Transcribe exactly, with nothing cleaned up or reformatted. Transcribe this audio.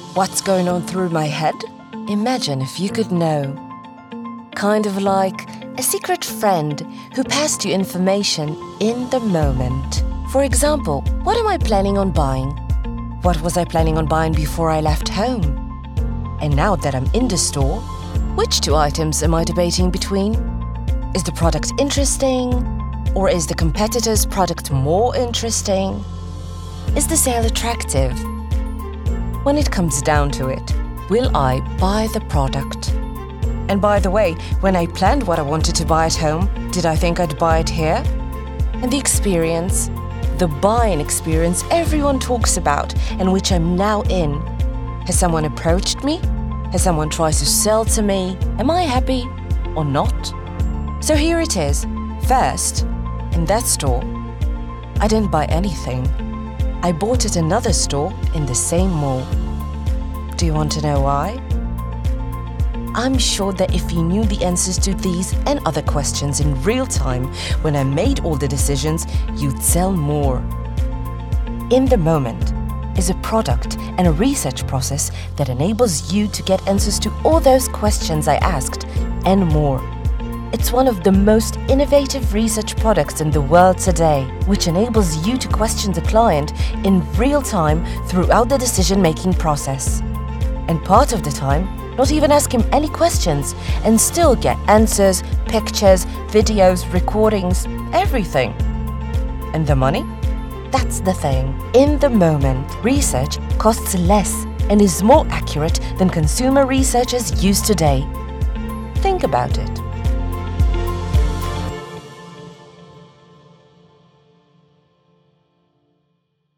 What's going on through my head? Imagine if you could know. Kind of like a secret friend who passed you information in the moment. For example, what am I planning on buying? What was I planning on buying before I left home? And now that I'm in the store, which two items am I debating between? Is the product interesting? Or is the competitor's product more interesting? Is the sale attractive? When it comes down to it, will I buy the product? And by the way, when I planned what I wanted to buy at home, did I think I'd buy it here? And the experience, the buying experience everyone talks about and which I'm now in. Has someone approached me? Has someone tried to sell to me? Am I happy or not? So here it is. First, in that store, I didn't buy anything. I bought at another store in the same mall. Do you want to know why? I'm sure that if you knew the answers to these and other questions in real time when I made all the decisions, you'd sell more. In the Moment is a product and a research process that enables you to get answers to all those questions I asked and more. It's one of the most innovative research products in the world today, which enables you to question the client in real time throughout the decision-making process. And part of the time, not even ask him any questions and still get answers, pictures, videos, recordings, everything. And the money? That's the thing. In the Moment, research costs less and is more accurate than consumer research is used today. Think about it.